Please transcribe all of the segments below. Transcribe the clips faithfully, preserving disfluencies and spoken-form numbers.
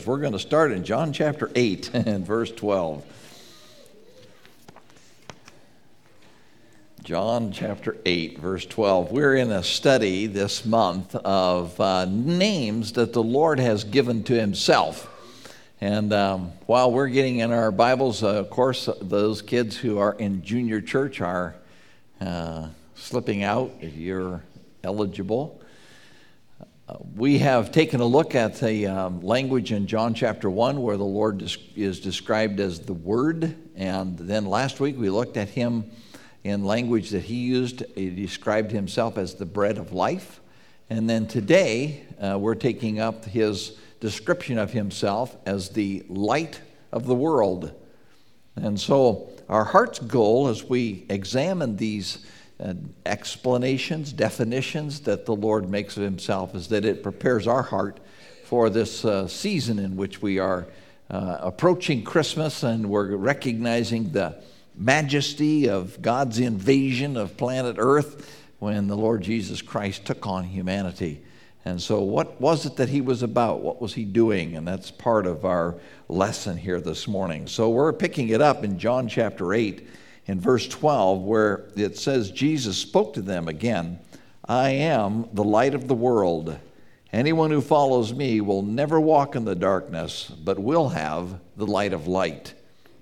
We're going to start in John chapter eight and verse twelve. John chapter eight, verse twelve. We're in a study this month of uh, names that the Lord has given to himself. And um, while we're getting in our Bibles, uh, of course, those kids who are in junior church are uh, slipping out if you're eligible. Uh, we have taken a look at the um, language in John chapter one where the Lord des- is described as the Word. And then last week we looked at him in language that he used. He described himself as the bread of life. And then today uh, we're taking up his description of himself as the light of the world. And so our heart's goal as we examine these uh, explanations, definitions that the Lord makes of himself is that it prepares our heart for this uh, season in which we are uh, approaching Christmas, and we're recognizing the majesty of God's invasion of planet Earth when the Lord Jesus Christ took on humanity. And so what was it that he was about? What was he doing? And that's part of our lesson here this morning. So we're picking it up in John chapter eight in verse twelve, where it says, Jesus spoke to them again, I am the light of the world. Anyone who follows me will never walk in the darkness, but will have the light of light.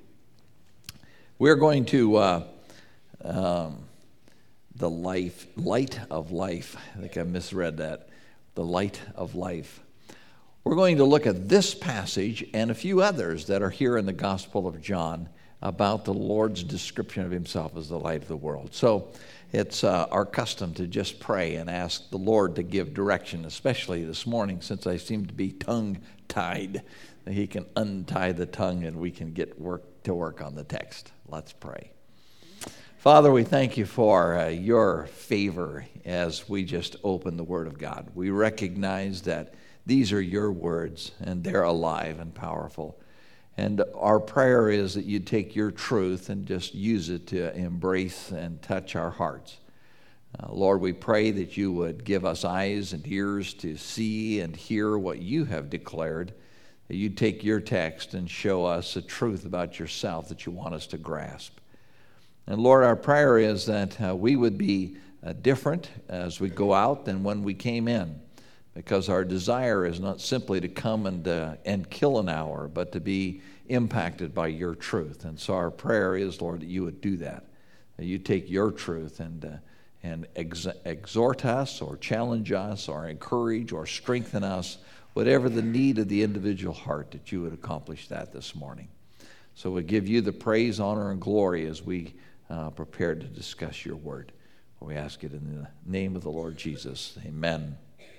We're going to, uh, um, the life, light of life. I think I misread that. The light of life. We're going to look at this passage and a few others that are here in the Gospel of John about the Lord's description of himself as the light of the world. So it's uh, our custom to just pray and ask the Lord to give direction, especially this morning since I seem to be tongue-tied. That he can untie the tongue and we can get work to work on the text. Let's pray. Father, we thank you for uh, your favor as we just open the Word of God. We recognize that these are your words and they're alive and powerful. And our prayer is that you take your truth and just use it to embrace and touch our hearts. Uh, Lord, we pray that you would give us eyes and ears to see and hear what you have declared, that you take your text and show us the truth about yourself that you want us to grasp. And Lord, our prayer is that uh, we would be uh, different as we go out than when we came in, because our desire is not simply to come and uh, and kill an hour, but to be impacted by your truth. And so our prayer is, Lord, that you would do that, that you take your truth and uh, and ex- exhort us or challenge us or encourage or strengthen us, whatever the need of the individual heart, that you would accomplish that this morning. So we give you the praise, honor, and glory as we Uh, prepared to discuss your word. We ask it in the name of the Lord Jesus. Amen.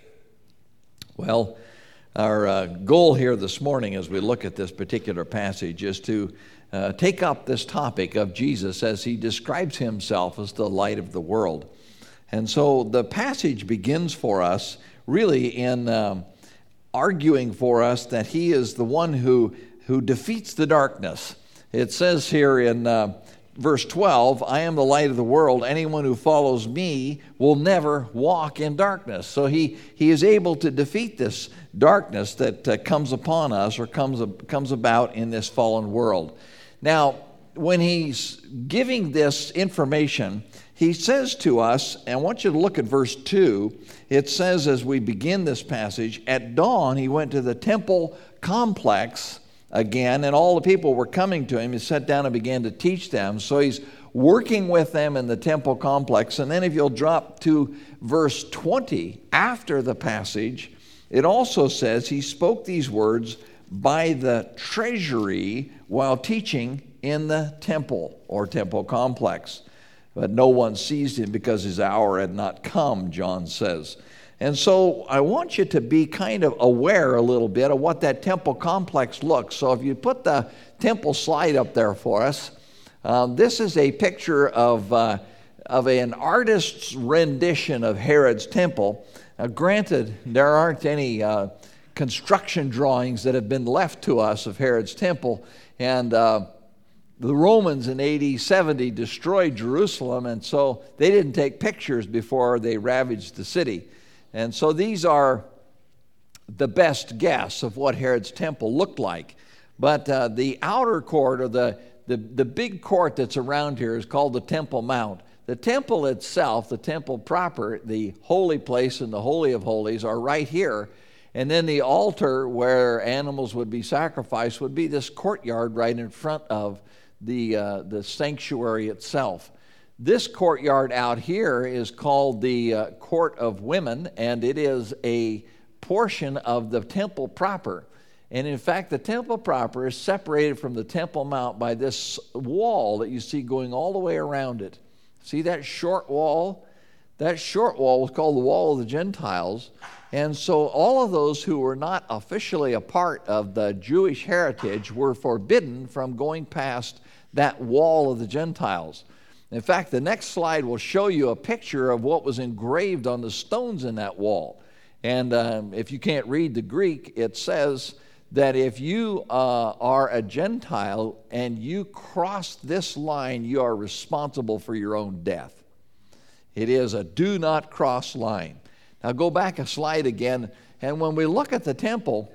Well, our uh, goal here this morning as we look at this particular passage is to uh, take up this topic of Jesus as he describes himself as the light of the world. And so the passage begins for us really in um, arguing for us that he is the one who, who defeats the darkness. It says here in uh, Verse twelve, I am the light of the world. Anyone who follows me will never walk in darkness. So he, he is able to defeat this darkness that uh, comes upon us or comes, comes about in this fallen world. Now, when he's giving this information, he says to us, and I want you to look at verse two. It says as we begin this passage, at dawn he went to the temple complex again, and all the people were coming to him. He sat down and began to teach them. So he's working with them in the temple complex. And then if you'll drop to verse twenty, after the passage, it also says he spoke these words by the treasury while teaching in the temple or temple complex. But no one seized him because his hour had not come, John says. And so I want you to be kind of aware a little bit of what that temple complex looks. So if you put the temple slide up there for us, um, this is a picture of, uh, of an artist's rendition of Herod's temple. Uh, granted, there aren't any uh, construction drawings that have been left to us of Herod's temple. And uh, the Romans in A D seventy destroyed Jerusalem, and so they didn't take pictures before they ravaged the city. And so these are the best guess of what Herod's temple looked like. But uh, the outer court, or the, the, the big court that's around here, is called the Temple Mount. The temple itself, the temple proper, the holy place and the Holy of Holies are right here. And then the altar where animals would be sacrificed would be this courtyard right in front of the, uh, the sanctuary itself. This courtyard out here is called the uh, Court of Women, and it is a portion of the temple proper. And in fact, the temple proper is separated from the Temple Mount by this wall that you see going all the way around it. See that short wall? That short wall was called the Wall of the Gentiles. And so all of those who were not officially a part of the Jewish heritage were forbidden from going past that wall of the Gentiles. In fact, the next slide will show you a picture of what was engraved on the stones in that wall. And um, if you can't read the Greek, it says that if you uh, are a Gentile and you cross this line, you are responsible for your own death. It is a do not cross line. Now go back a slide again, and when we look at the temple,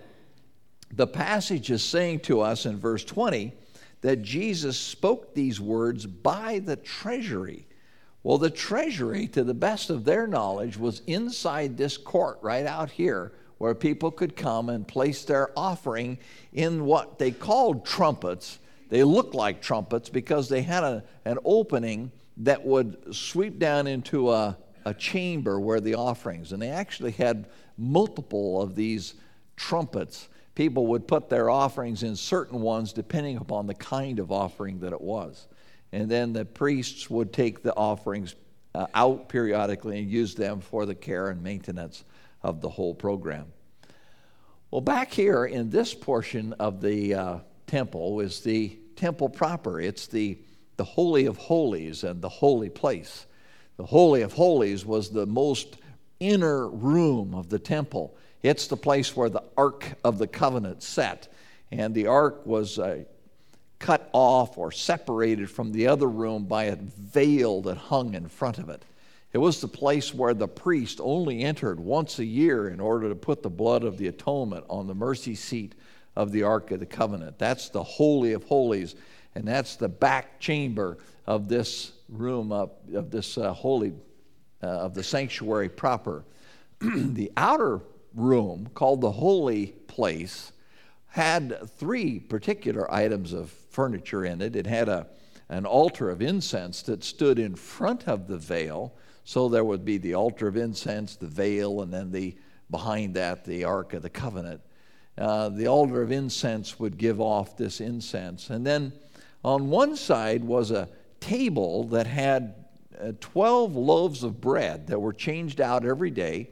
the passage is saying to us in verse twenty that Jesus spoke these words by the treasury. Well, the treasury, to the best of their knowledge, was inside this court right out here, where people could come and place their offering in what they called trumpets. They looked like trumpets because they had a, an opening that would sweep down into a, a chamber where the offerings, and they actually had multiple of these trumpets. People would put their offerings in certain ones depending upon the kind of offering that it was. And then the priests would take the offerings uh, out periodically and use them for the care and maintenance of the whole program. Well, back here in this portion of the uh, temple is the temple proper. It's the, the Holy of Holies and the holy place. The Holy of Holies was the most inner room of the temple. It's the place where the Ark of the Covenant sat, and the Ark was uh, cut off or separated from the other room by a veil that hung in front of it. It was the place where the priest only entered once a year in order to put the blood of the atonement on the mercy seat of the Ark of the Covenant. That's the Holy of Holies, and that's the back chamber of this room, of, of this uh, holy, uh, of the sanctuary proper. The outer room, called the holy place, had three particular items of furniture in it. It had a, an altar of incense that stood in front of the veil. So there would be the altar of incense, the veil, and then the behind that, the Ark of the Covenant. Uh, the altar of incense would give off this incense. And then on one side was a table that had uh, twelve loaves of bread that were changed out every day,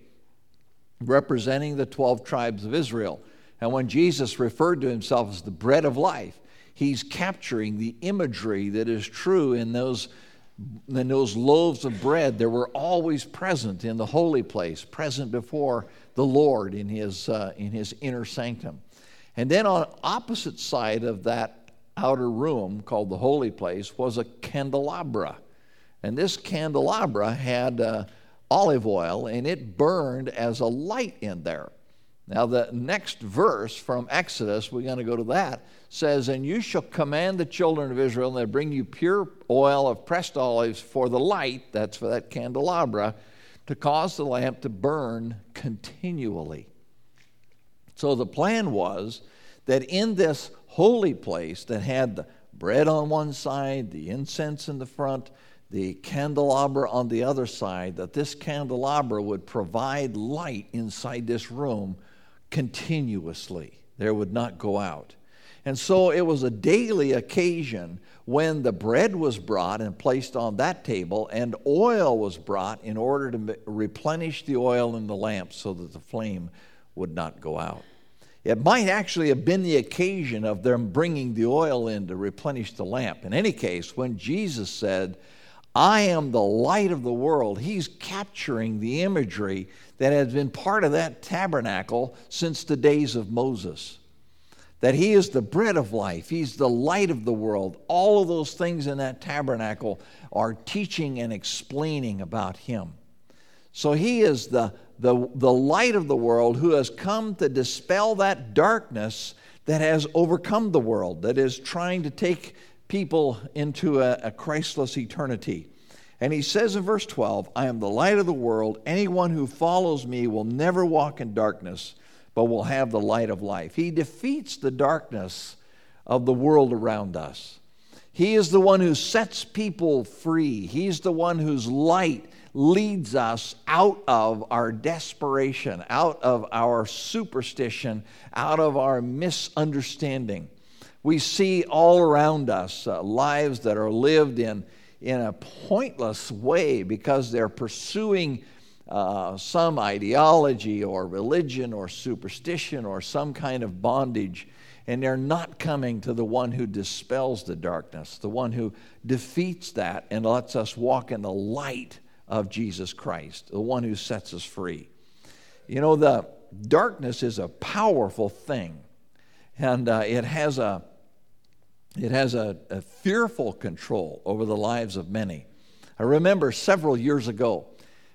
representing the twelve tribes of Israel. And when Jesus referred to himself as the bread of life, he's capturing the imagery that is true in those And those loaves of bread that were always present in the holy place, present before the Lord in his, uh, in his inner sanctum. And then on opposite side of that outer room, called the holy place, was a candelabra. And this candelabra had uh, olive oil, and it burned as a light in there. Now the next verse from Exodus, we're going to go to that, says, "And you shall command the children of Israel, and they bring you pure oil of pressed olives for the light," that's for that candelabra, "to cause the lamp to burn continually." So the plan was that in this holy place that had the bread on one side, the incense in the front, the candelabra on the other side, that this candelabra would provide light inside this room continuously. There would not go out. And so it was a daily occasion when the bread was brought and placed on that table, and oil was brought in order to replenish the oil in the lamp so that the flame would not go out. It might actually have been the occasion of them bringing the oil in to replenish the lamp. In any case, when Jesus said, "I am the light of the world," he's capturing the imagery that has been part of that tabernacle since the days of Moses. That he is the bread of life, he's the light of the world. All of those things in that tabernacle are teaching and explaining about him. So he is the the, the light of the world, who has come to dispel that darkness that has overcome the world, that is trying to take people into a, a Christless eternity. And he says in verse twelve, I am the light of the world. Anyone who follows me will never walk in darkness, but will have the light of life. He defeats the darkness of the world around us. He is the one who sets people free. He's the one whose light leads us out of our desperation, out of our superstition, out of our misunderstanding. We see all around us uh, lives that are lived in, in a pointless way because they're pursuing uh, some ideology or religion or superstition or some kind of bondage, and they're not coming to the one who dispels the darkness, the one who defeats that and lets us walk in the light of Jesus Christ, the one who sets us free. You know, the darkness is a powerful thing, and uh, it has a it has a, a fearful control over the lives of many. I remember several years ago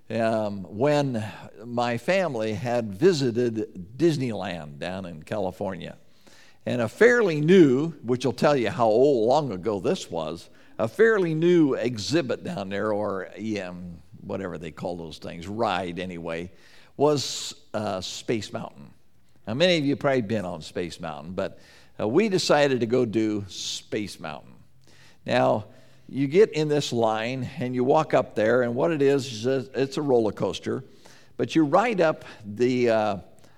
um, when my family had visited Disneyland down in California, and a fairly new, which will tell you how old, long ago this was, a fairly new exhibit down there, or yeah, whatever they call those things, ride anyway, was uh, Space Mountain. Now, many of you have probably been on Space Mountain, but uh, we decided to go do Space Mountain. Now, you get in this line, and you walk up there, and what it is, is a, it's a roller coaster, but you ride up the... Uh,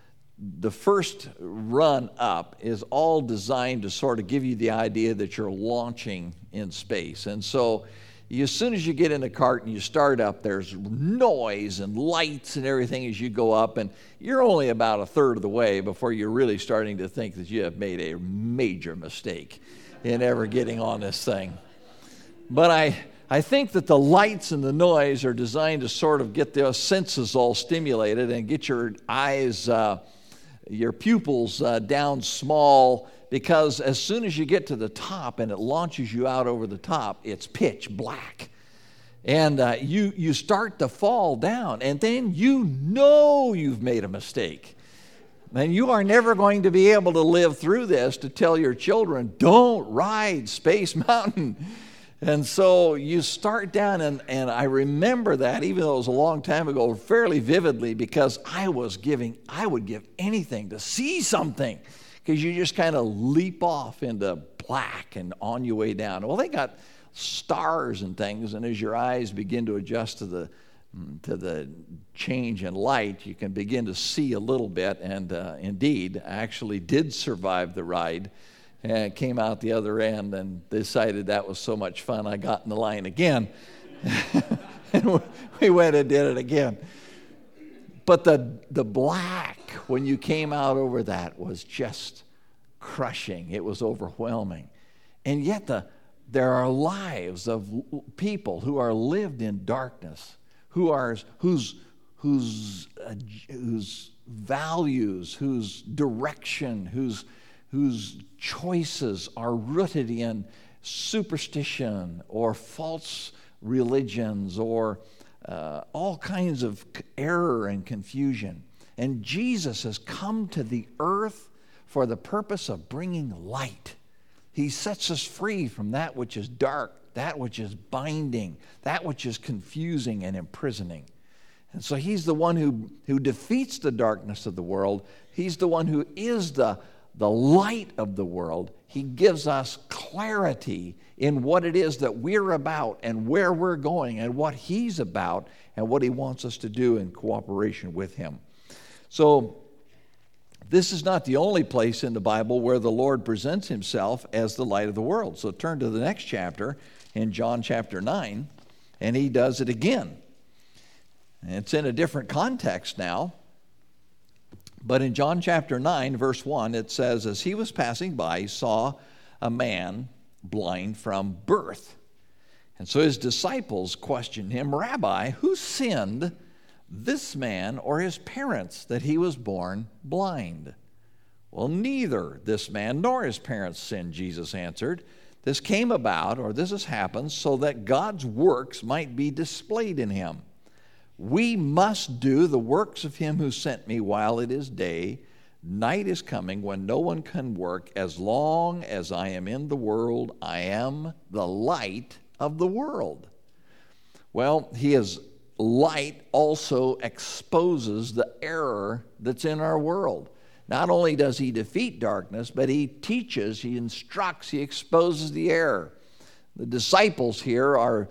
The first run up is all designed to sort of give you the idea that you're launching in space. And so you, as soon as you get in the cart and you start up, there's noise and lights and everything as you go up, and you're only about a third of the way before you're really starting to think that you have made a major mistake in ever getting on this thing. But I, I think that the lights and the noise are designed to sort of get the senses all stimulated and get your eyes uh, your pupils uh, down small, because as soon as you get to the top and it launches you out over the top, it's pitch black. And uh, you, you start to fall down, and then you know you've made a mistake. And you are never going to be able to live through this to tell your children, don't ride Space Mountain. And so you start down, and, and I remember that, even though it was a long time ago, fairly vividly, because I was giving, I would give anything to see something, because you just kind of leap off into black and on your way down. Well, they got stars and things, and as your eyes begin to adjust to the to the change in light, you can begin to see a little bit, and uh, indeed, I actually did survive the ride. And came out the other end and decided that was so much fun, I got in the line again. And we went and did it again. But the, the black, when you came out over that, was just crushing. It was overwhelming. And yet the, there are lives of people who are lived in darkness, who are, whose, whose, uh, whose values, whose direction, whose whose choices are rooted in superstition or false religions or uh, all kinds of error and confusion. And Jesus has come to the earth for the purpose of bringing light. He sets us free from that which is dark, that which is binding, that which is confusing and imprisoning. And so he's the one who, who defeats the darkness of the world. He's the one who is the the light of the world. He gives us clarity in what it is that we're about and where we're going and what he's about and what he wants us to do in cooperation with him. So this is not the only place in the Bible where the Lord presents himself as the light of the world. So turn to the next chapter in John chapter nine, and he does it again. And it's in a different context now. But in John chapter nine, verse one, it says, as he was passing by, he saw a man blind from birth. And so his disciples questioned him, Rabbi, who sinned, this man or his parents, that he was born blind? Well, neither this man nor his parents sinned, Jesus answered. This came about, or this has happened, so that God's works might be displayed in him. we must do the works of him who sent me while it is day. Night is coming when no one can work. As long as I am in the world, I am the light of the world. Well, he is light also exposes the error that's in our world. Not only does he defeat darkness, but he teaches, he instructs, he exposes the error. The disciples here are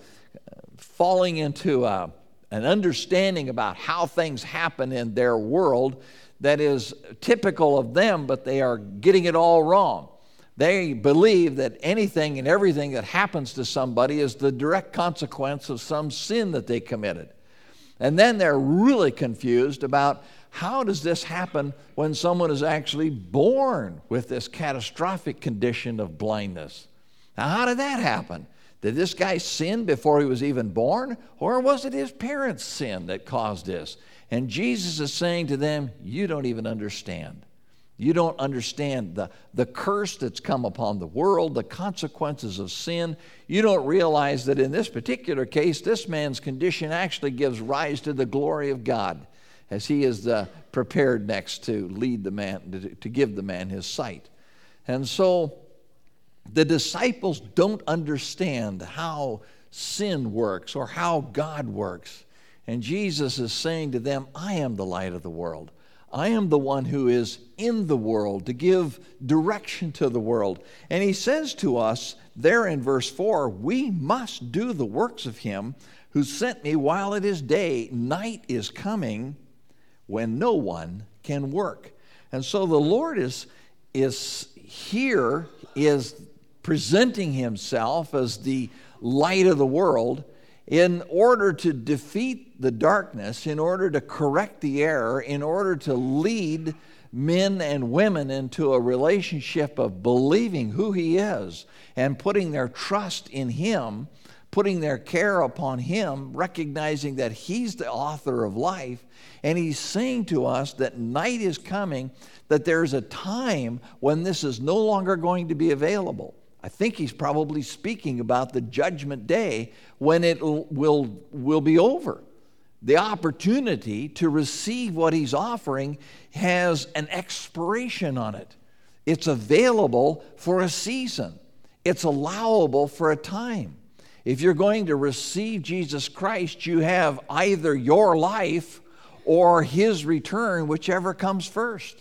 falling into a, an understanding about how things happen in their world that is typical of them, but they are getting it all wrong. They believe that anything and everything that happens to somebody is the direct consequence of some sin that they committed. And then they're really confused about how does this happen when someone is actually born with this catastrophic condition of blindness? Now, how did that happen? Did this guy sin before he was even born? Or was it his parents' sin that caused this? And Jesus is saying to them, you don't even understand. You don't understand the, the curse that's come upon the world, the consequences of sin. You don't realize that in this particular case, this man's condition actually gives rise to the glory of God, as he is uh, prepared next to lead the man, to, to give the man his sight. And so the disciples don't understand how sin works or how God works. And Jesus is saying to them, I am the light of the world. I am the one who is in the world to give direction to the world. And he says to us there in verse four, we must do the works of him who sent me while it is day. Night is coming when no one can work. And so the Lord is, is here, is presenting himself as the light of the world in order to defeat the darkness, in order to correct the error, in order to lead men and women into a relationship of believing who he is and putting their trust in him, putting their care upon him, recognizing that he's the author of life. And he's saying to us that night is coming, that there's a time when this is no longer going to be available. I think he's probably speaking about the judgment day when it will, will be over. The opportunity to receive what he's offering has an expiration on it. It's available for a season. It's allowable for a time. If you're going to receive Jesus Christ, you have either your life or his return, whichever comes first.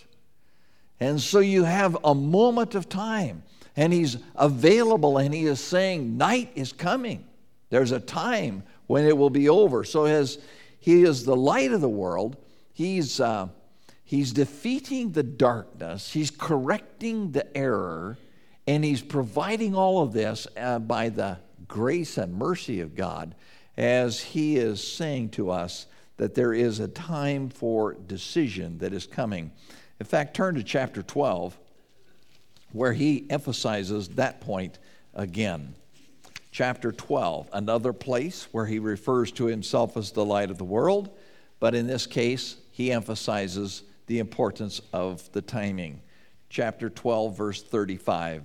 And so you have a moment of time. And he's available, and he is saying, night is coming. There's a time when it will be over. So as he is the light of the world, he's, uh, he's defeating the darkness, he's correcting the error, and he's providing all of this uh, by the grace and mercy of God, as he is saying to us that there is a time for decision that is coming. In fact, turn to chapter twelve. Where he emphasizes that point again. Chapter twelve, another place where he refers to himself as the light of the world, but in this case, he emphasizes the importance of the timing. Chapter twelve, verse thirty-five.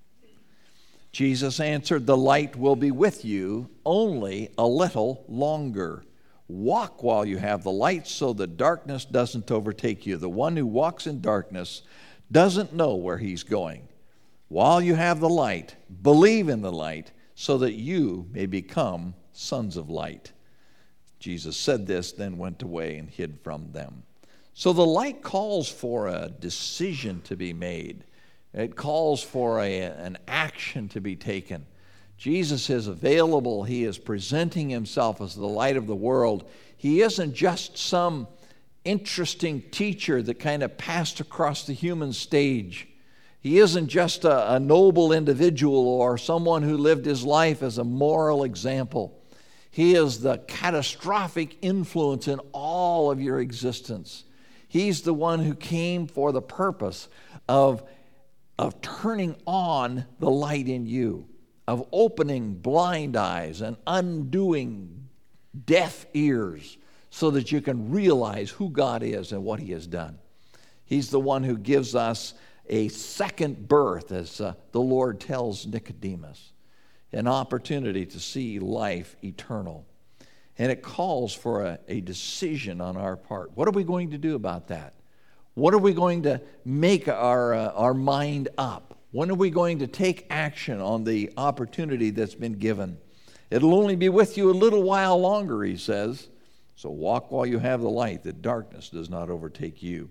Jesus answered, the light will be with you only a little longer. Walk while you have the light so the darkness doesn't overtake you. The one who walks in darkness doesn't know where he's going. While you have the light, believe in the light so that you may become sons of light. Jesus said this, then went away and hid from them. So the light calls for a decision to be made. It calls for a, an action to be taken. Jesus is available. He is presenting himself as the light of the world. He isn't just some interesting teacher that kind of passed across the human stage. He isn't just a, a noble individual or someone who lived his life as a moral example. He is the catastrophic influence in all of your existence. He's the one who came for the purpose of, of turning on the light in you, of opening blind eyes and undoing deaf ears, so that you can realize who God is and what he has done. He's the one who gives us a second birth, as uh, the Lord tells Nicodemus, an opportunity to see life eternal. And it calls for a, a decision on our part. What are we going to do about that? What are we going to make our, uh, our mind up? When are we going to take action on the opportunity that's been given? It'll only be with you a little while longer, he says. So walk while you have the light, that darkness does not overtake you.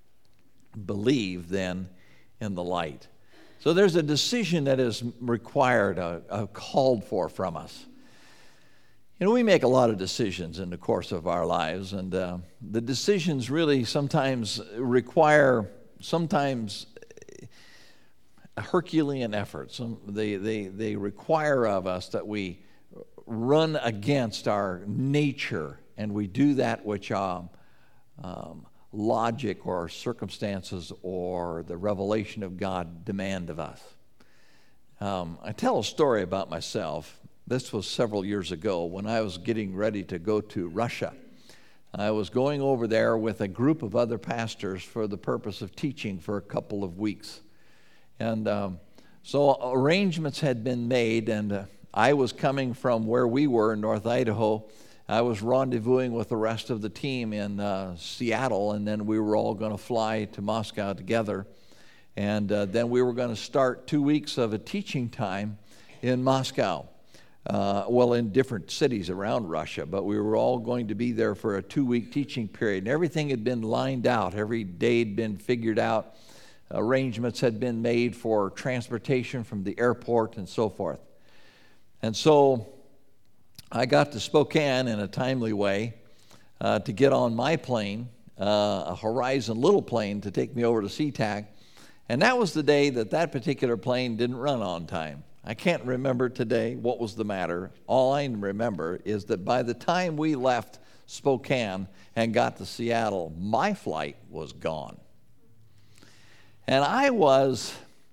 Believe then in the light. So there's a decision that is required, uh, uh, called for from us. You know, we make a lot of decisions in the course of our lives, and uh, the decisions really sometimes require, sometimes a Herculean effort. Some, they, they, they require of us that we run against our nature, and we do that which um, um, logic or circumstances or the revelation of God demand of us. Um, I tell a story about myself. This was several years ago when I was getting ready to go to Russia. I was going over there with a group of other pastors for the purpose of teaching for a couple of weeks. And um, so arrangements had been made, and uh, I was coming from where we were in North Idaho. I was rendezvousing with the rest of the team in uh, Seattle, and then we were all going to fly to Moscow together. And uh, then we were going to start two weeks of a teaching time in Moscow. Uh, well, in different cities around Russia, but we were all going to be there for a two-week teaching period. And everything had been lined out. Every day had been figured out. Arrangements had been made for transportation from the airport and so forth. And so I got to Spokane in a timely way uh, to get on my plane, uh, a Horizon little plane, to take me over to SeaTac. And that was the day that that particular plane didn't run on time. I can't remember today what was the matter. All I remember is that by the time we left Spokane and got to Seattle, my flight was gone. And I was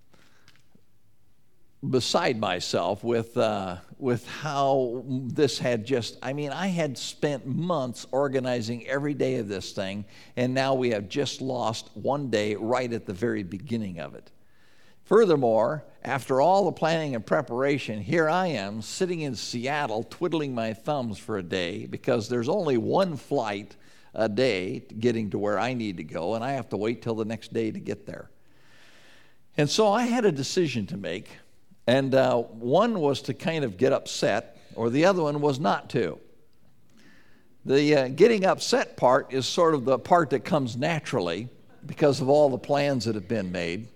beside myself with uh, with how this had just, I mean, I had spent months organizing every day of this thing, and now we have just lost one day right at the very beginning of it. Furthermore, after all the planning and preparation, here I am sitting in Seattle twiddling my thumbs for a day because there's only one flight a day getting to where I need to go, and I have to wait till the next day to get there. And so I had a decision to make, and uh, one was to kind of get upset, or the other one was not to. The uh, getting upset part is sort of the part that comes naturally because of all the plans that have been made.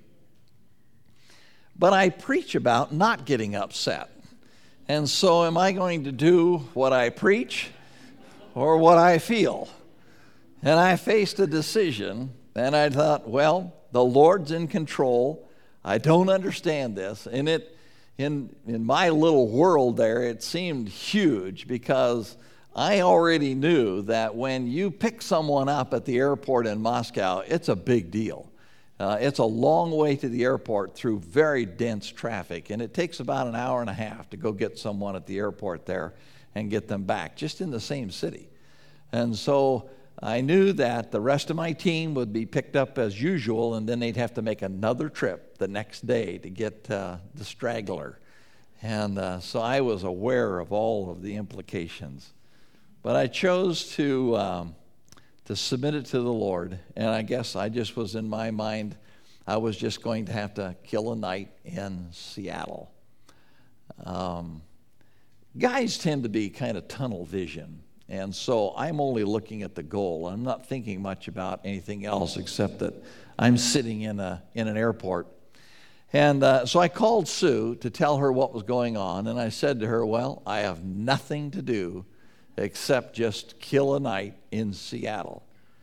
But I preach about not getting upset. And so am I going to do what I preach or what I feel? And I faced a decision, and I thought, well, the Lord's in control. I don't understand this. And it, in, in my little world there, it seemed huge because I already knew that when you pick someone up at the airport in Moscow, it's a big deal. Uh, it's a long way to the airport through very dense traffic, and it takes about an hour and a half to go get someone at the airport there and get them back, just in the same city. And so I knew that the rest of my team would be picked up as usual, and then they'd have to make another trip the next day to get uh, the straggler. And uh, so I was aware of all of the implications. But I chose to... Um, to submit it to the Lord, and I guess I just was in my mind, I was just going to have to kill a night in Seattle. Um, guys tend to be kind of tunnel vision, and so I'm only looking at the goal. I'm not thinking much about anything else except that I'm sitting in a in an airport. And uh, so I called Sue to tell her what was going on, and I said to her, well, I have nothing to do except just kill a night in Seattle.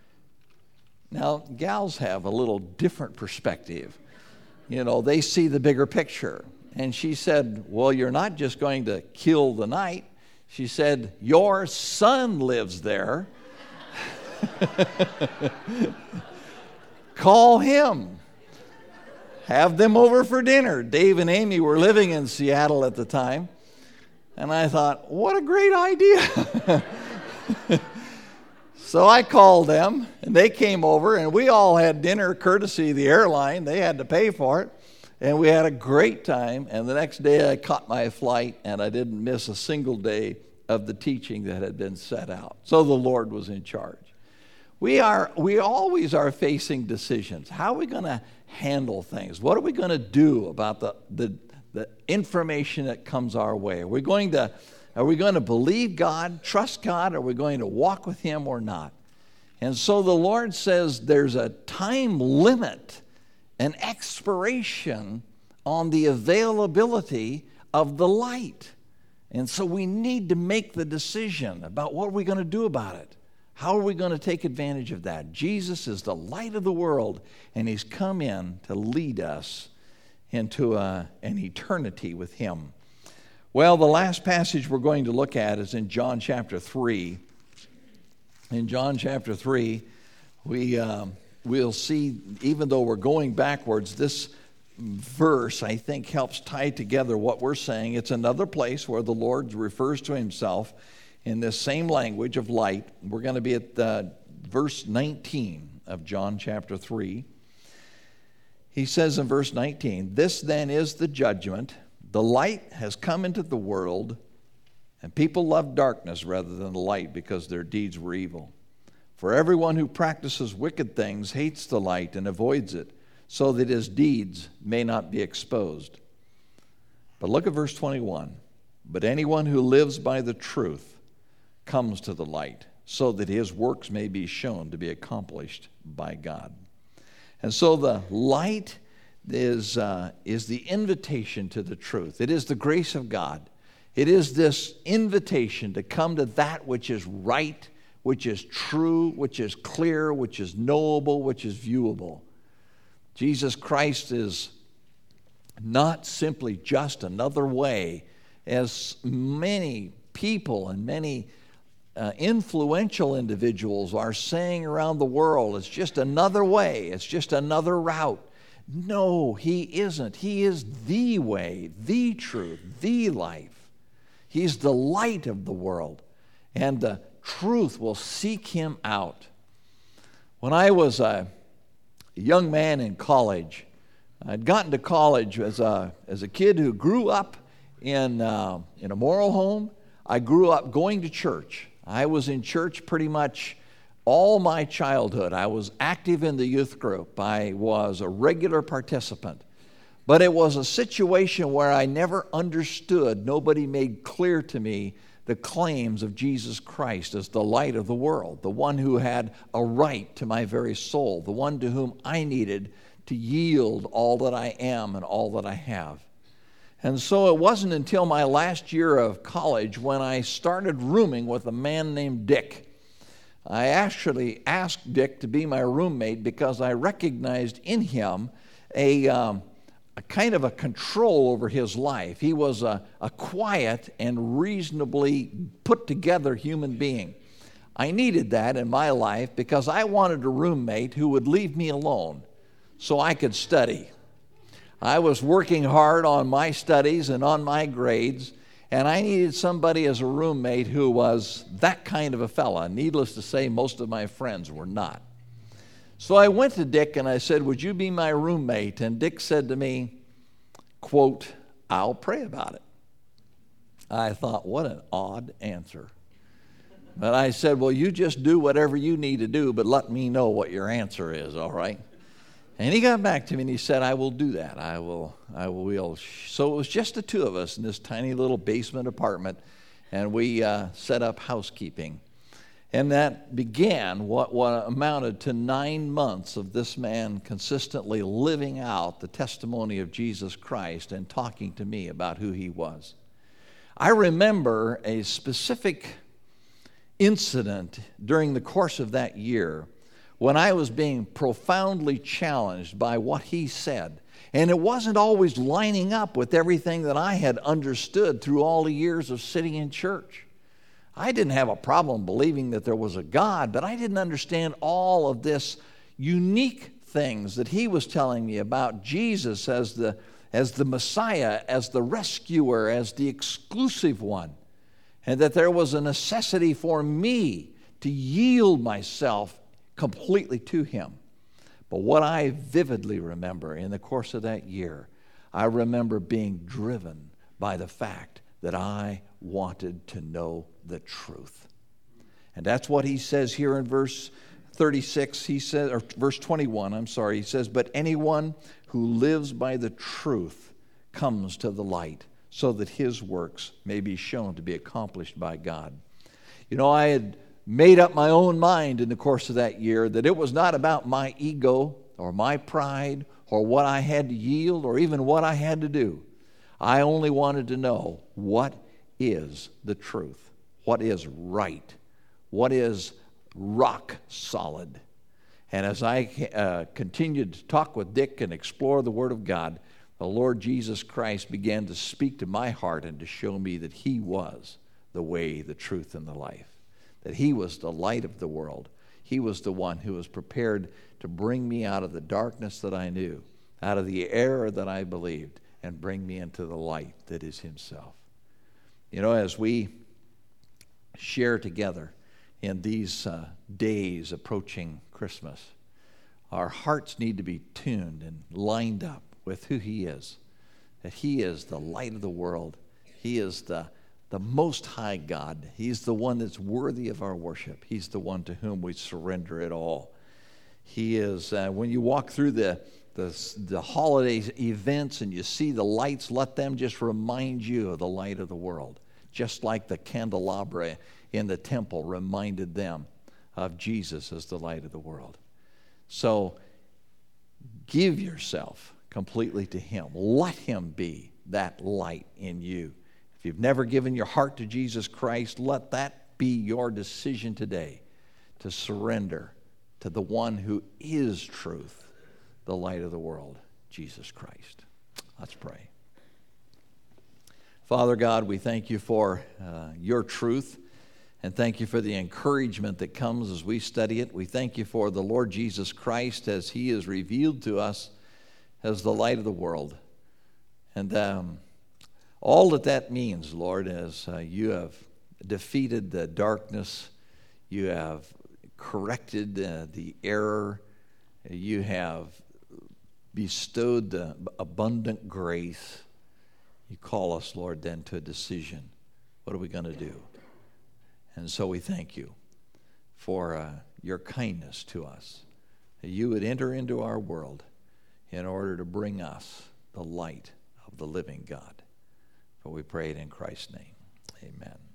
Now, gals have a little different perspective. You know, they see the bigger picture. And she said, well, you're not just going to kill the night. She said, your son lives there. Call him. Have them over for dinner. Dave and Amy were living in Seattle at the time. And I thought, what a great idea. So I called them, and they came over, and we all had dinner courtesy of the airline. They had to pay for it. And we had a great time. And the next day I caught my flight, and I didn't miss a single day of the teaching that had been set out. So the Lord was in charge. We are we always are facing decisions. How are we going to handle things? What are we going to do about the, the the information that comes our way? Are we going to are we going to believe God, trust God? Are we going to walk with Him or not? And so the Lord says there's a time limit, an expiration on the availability of the light. And so we need to make the decision about what are we going to do about it. How are we going to take advantage of that? Jesus is the light of the world, and He's come in to lead us into a, an eternity with Him. Well, the last passage we're going to look at is in John chapter three. In John chapter three, we, um, we'll see, even though we're going backwards, this verse, I think, helps tie together what we're saying. It's another place where the Lord refers to Himself in this same language of light. We're going to be at uh, verse nineteen of John chapter three. He says in verse nineteen, "This then is the judgment. The light has come into the world, and people love darkness rather than the light because their deeds were evil. For everyone who practices wicked things hates the light and avoids it, so that his deeds may not be exposed." But look at verse twenty-one. "But anyone who lives by the truth comes to the light, so that his works may be shown to be accomplished by God." And so the light is, uh, is the invitation to the truth. It is the grace of God. It is this invitation to come to that which is right, which is true, which is clear, which is knowable, which is viewable. Jesus Christ is not simply just another way, as many people and many uh, influential individuals are saying around the world. It's just another way. It's just another route. No, He isn't. He is the way, the truth, the life. He's the light of the world, and the truth will seek Him out. When I was a young man in college, I'd gotten to college as a, as a kid who grew up in, uh, in a moral home. I grew up going to church. I was in church pretty much all my childhood. I was active in the youth group. I was a regular participant. But it was a situation where I never understood, nobody made clear to me the claims of Jesus Christ as the light of the world, the one who had a right to my very soul, the one to whom I needed to yield all that I am and all that I have. And so it wasn't until my last year of college when I started rooming with a man named Dick. I actually asked Dick to be my roommate because I recognized in him a, um, a kind of a control over his life. He was a, a quiet and reasonably put together human being. I needed that in my life because I wanted a roommate who would leave me alone so I could study. I was working hard on my studies and on my grades, and I needed somebody as a roommate who was that kind of a fella. Needless to say, most of my friends were not. So I went to Dick and I said, "Would you be my roommate?" And Dick said to me, quote, "I'll pray about it." I thought, what an odd answer. But I said, "Well, you just do whatever you need to do, but let me know what your answer is, all right?" And he got back to me and he said, "I will do that. I will, I will." So it was just the two of us in this tiny little basement apartment, and we uh, set up housekeeping. And that began what, what amounted to nine months of this man consistently living out the testimony of Jesus Christ and talking to me about who He was. I remember a specific incident during the course of that year when I was being profoundly challenged by what he said. And it wasn't always lining up with everything that I had understood through all the years of sitting in church. I didn't have a problem believing that there was a God, but I didn't understand all of this unique things that he was telling me about Jesus as the, as the Messiah, as the rescuer, as the exclusive one, and that there was a necessity for me to yield myself completely to Him. But what I vividly remember in the course of that year, I remember being driven by the fact that I wanted to know the truth. And that's what he says here in verse thirty-six, he says, or verse twenty-one, I'm sorry, he says, but anyone who lives by the truth comes to the light, so that his works may be shown to be accomplished by God. You know, I had made up my own mind in the course of that year that it was not about my ego or my pride or what I had to yield or even what I had to do. I only wanted to know what is the truth, what is right, what is rock solid. And as I uh, continued to talk with Dick and explore the Word of God, the Lord Jesus Christ began to speak to my heart and to show me that He was the way, the truth, and the life. That He was the light of the world. He was the one who was prepared to bring me out of the darkness that I knew, out of the error that I believed, and bring me into the light that is Himself. You know, as we share together in these uh, days approaching Christmas, our hearts need to be tuned and lined up with who He is. That He is the light of the world. He is the, the Most High God. He's the one that's worthy of our worship. He's the one to whom we surrender it all. He is, uh, when you walk through the, the, the holiday events and you see the lights, let them just remind you of the light of the world. Just like the candelabra in the temple reminded them of Jesus as the light of the world. So give yourself completely to Him. Let Him be that light in you. If you've never given your heart to Jesus Christ, let that be your decision today to surrender to the one who is truth, the light of the world, Jesus Christ. Let's pray. Father God, we thank You for uh, Your truth, and thank You for the encouragement that comes as we study it. We thank You for the Lord Jesus Christ as He is revealed to us as the light of the world. And um, all that that means, Lord, as uh, You have defeated the darkness, You have corrected uh, the error, You have bestowed the abundant grace. You call us, Lord, then to a decision. What are we going to do? And so we thank You for uh, Your kindness to us, that You would enter into our world in order to bring us the light of the living God. For we pray it in Christ's name. Amen.